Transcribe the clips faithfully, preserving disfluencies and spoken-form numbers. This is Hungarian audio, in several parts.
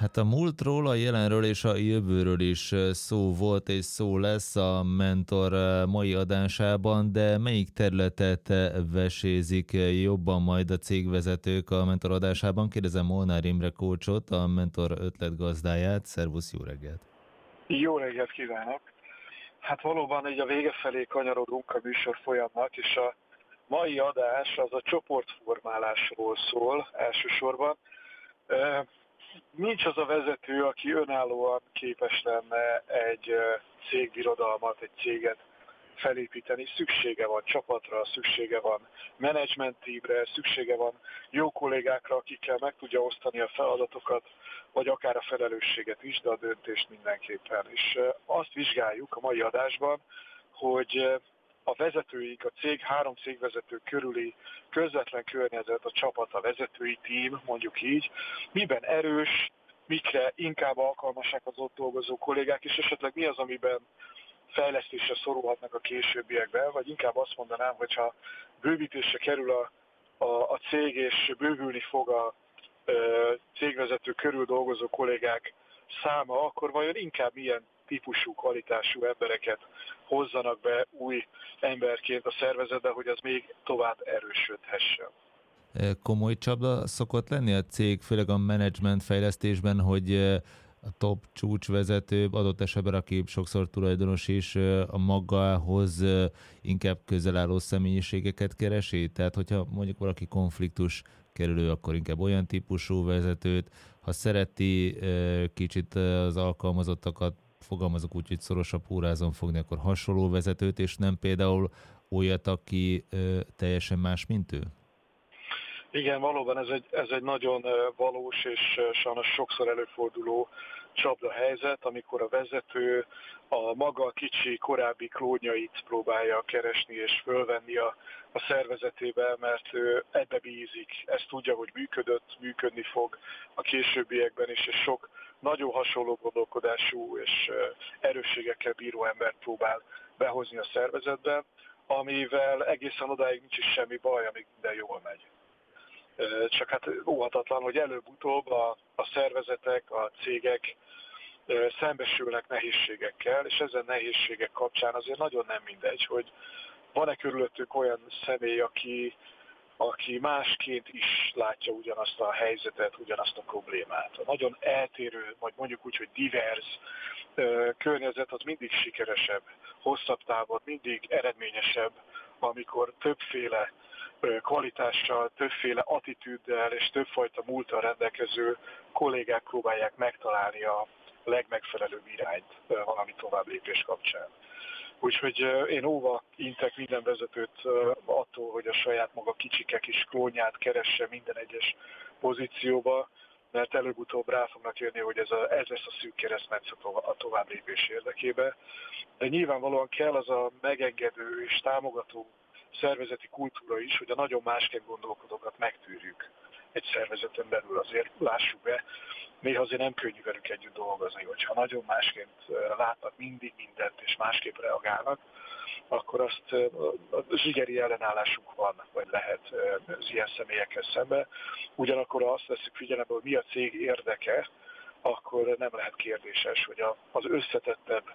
Hát a múltról, a jelenről és a jövőről is szó volt és szó lesz a Mentor mai adásában, de melyik területet vesézik jobban majd a cégvezetők a Mentor adásában? Kérdezem Molnár Imre coachot, a Mentor ötletgazdáját. Szervusz, jó reggelt! Jó reggelt kívánok! Hát valóban így a vége felé kanyarodunk a műsor folyamnak, és a mai adás az a csoportformálásról szól elsősorban. Nincs az a vezető, aki önállóan képes lenne egy cégbirodalmat, egy céget felépíteni. Szüksége van csapatra, szüksége van menedzsment teamre, szüksége van jó kollégákra, akikkel meg tudja osztani a feladatokat, vagy akár a felelősséget is, de a döntést mindenképpen. És azt vizsgáljuk a mai adásban, hogy a vezetőik, a cég, három cégvezető körüli közvetlen környezet, a csapat, a vezetői tím, mondjuk így, miben erős, mikre inkább alkalmasak az ott dolgozó kollégák, és esetleg mi az, amiben fejlesztésre szorulhatnak a későbbiekben, vagy inkább azt mondanám, hogyha bővítésre kerül a, a, a cég, és bővülni fog a, a cégvezető körül dolgozó kollégák száma, akkor vajon inkább milyen típusú, kvalitású embereket hozzanak be új emberként a szervezetbe, hogy az még tovább erősödhessen. Komoly csapda szokott lenni a cég, főleg a menedzsment fejlesztésben, hogy a top csúcsvezető, adott esetben, aki sokszor tulajdonos is, a magához inkább közel álló személyiségeket keresi? Tehát, hogyha mondjuk valaki konfliktus kerülő, akkor inkább olyan típusú vezetőt, ha szereti kicsit az alkalmazottakat, fogalmazok úgy, hogy szorosabb húrázon fogni, akkor hasonló vezetőt, és nem például olyat, aki teljesen más, mint ő? Igen, valóban ez egy, ez egy nagyon valós és sajnos sokszor előforduló csapdahelyzet, amikor a vezető a maga kicsi korábbi klónjait próbálja keresni és fölvenni a, a szervezetébe, mert ő ebbe bízik, ezt tudja, hogy működött, működni fog a későbbiekben is, és sok nagyon hasonló gondolkodású és erősségekkel bíró embert próbál behozni a szervezetbe, amivel egészen odáig nincs is semmi baj, amíg minden jól megy. Csak hát óhatatlan, hogy előbb-utóbb a, a szervezetek, a cégek szembesülnek nehézségekkel, és ezen nehézségek kapcsán azért nagyon nem mindegy, hogy van-e körülöttük olyan személy, aki, aki másként is látja ugyanazt a helyzetet, ugyanazt a problémát. A nagyon eltérő, vagy mondjuk úgy, hogy divers környezet az mindig sikeresebb, hosszabb távon, mindig eredményesebb, amikor többféle kvalitással, többféle attitűddel és többfajta múlttal rendelkező kollégák próbálják megtalálni a legmegfelelőbb irányt valami tovább lépés kapcsán. Úgyhogy én óva intek minden vezetőt attól, hogy a saját maga kicsike kis klónját keresse minden egyes pozícióba, mert előbb-utóbb rá fognak jönni, hogy ez, a, ez lesz a szűk keresztmetsz a tovább lépés érdekében. De nyilvánvalóan kell az a megengedő és támogató szervezeti kultúra is, hogy a nagyon másképp gondolkodókat megtűrjük egy szervezeten belül. Azért lássuk be, néha azért nem könnyű velük együtt dolgozni, hogyha nagyon másként látnak mindig mindent és másképp reagálnak, akkor azt a zsigeri ellenállásuk van, vagy lehet az ilyen személyekkel szemben. Ugyanakkor azt veszük figyelembe, hogy mi a cég érdeke, akkor nem lehet kérdéses, hogy az összetettebb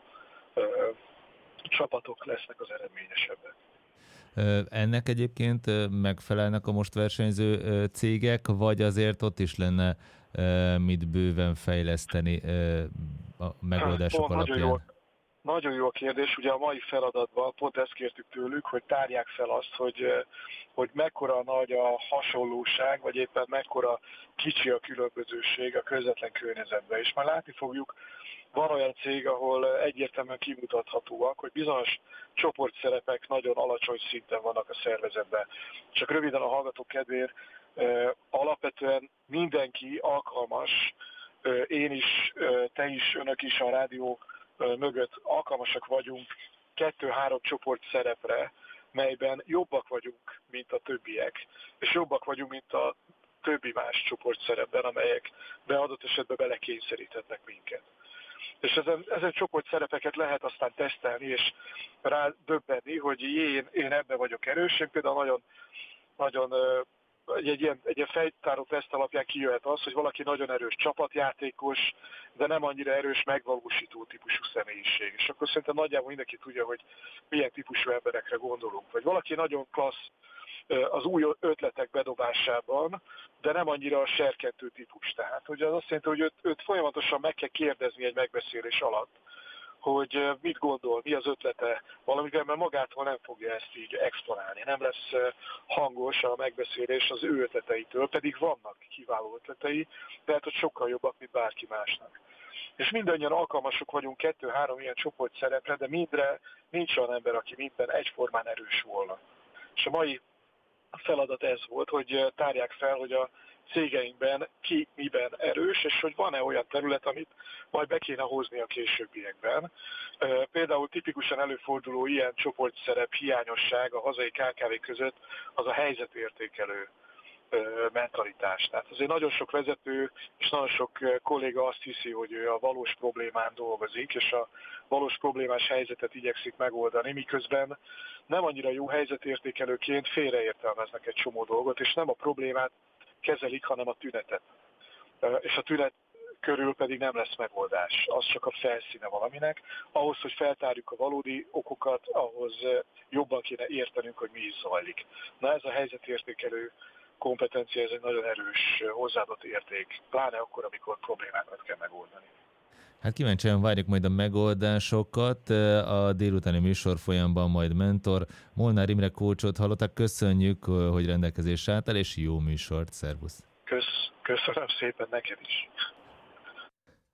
csapatok lesznek az eredményesebbek. Ennek egyébként megfelelnek a most versenyző cégek, vagy azért ott is lenne mit bőven fejleszteni a megoldások pont, alapján? Nagyon jó, nagyon jó a kérdés. Ugye a mai feladatban pont ezt kértük tőlük, hogy tárják fel azt, hogy, hogy mekkora nagy a hasonlóság, vagy éppen mekkora kicsi a különbözőség a közvetlen környezetben. És már látni fogjuk, van olyan cég, ahol egyértelműen kimutathatóak, hogy bizonyos csoportszerepek nagyon alacsony szinten vannak a szervezetben. Csak röviden a hallgatók kedvéért, alapvetően mindenki alkalmas, én is, te is, önök is a rádió mögött alkalmasak vagyunk kettő-három csoportszerepre, melyben jobbak vagyunk, mint a többiek, és jobbak vagyunk, mint a többi más csoportszerepben, amelyek beadott esetben belekényszeríthetnek minket. És ezen, ezen csoportszerepeket lehet aztán tesztelni, és rá döbbenni, hogy én, én ebben vagyok erős, én például nagyon, nagyon egy, egy, ilyen, egy ilyen fejtáró teszt alapján kijöhet az, hogy valaki nagyon erős csapatjátékos, de nem annyira erős megvalósító típusú személyiség. És akkor szerintem nagyjából mindenki tudja, hogy milyen típusú emberekre gondolunk. Vagy valaki nagyon klassz az új ötletek bedobásában, de nem annyira a serkentő típus. Tehát ugye az azt jelenti, hogy őt, őt folyamatosan meg kell kérdezni egy megbeszélés alatt, hogy mit gondol, mi az ötlete valamivel, mert magától nem fogja ezt így exponálni. Nem lesz hangos a megbeszélés az ő ötleteitől, pedig vannak kiváló ötletei, lehet, hogy sokkal jobbak, mint bárki másnak. És mindannyian alkalmasok vagyunk kettő-három ilyen csoport szerepre, de mindre nincs olyan ember, aki minden egyformán erős volna. És a mai feladat ez volt, hogy tárják fel, hogy a cégeinkben ki miben erős, és hogy van-e olyan terület, amit majd be kéne hozni a későbbiekben. Például tipikusan előforduló ilyen csoportszerep hiányosság a hazai ká ká vé között az a helyzetértékelő mentalitás. Tehát azért nagyon sok vezető és nagyon sok kolléga azt hiszi, hogy ő a valós problémán dolgozik, és a valós problémás helyzetet igyekszik megoldani, miközben nem annyira jó helyzetértékelőként félreértelmeznek egy csomó dolgot, és nem a problémát kezelik, hanem a tünetet. És a tünet körül pedig nem lesz megoldás. Az csak a felszíne valaminek. Ahhoz, hogy feltárjuk a valódi okokat, ahhoz jobban kéne értenünk, hogy mi is zajlik. Na ez a helyzetértékelő kompetencia, ez egy nagyon erős hozzáadott érték, pláne akkor, amikor problémákat kell megoldani. Hát kíváncsian várjuk majd a megoldásokat. A délutáni műsor folyamban majd mentor Molnár Imre coachot hallottak. Köszönjük, hogy rendelkezésre álltál, és jó műsort. Szervusz! Kösz, köszönöm szépen neked is!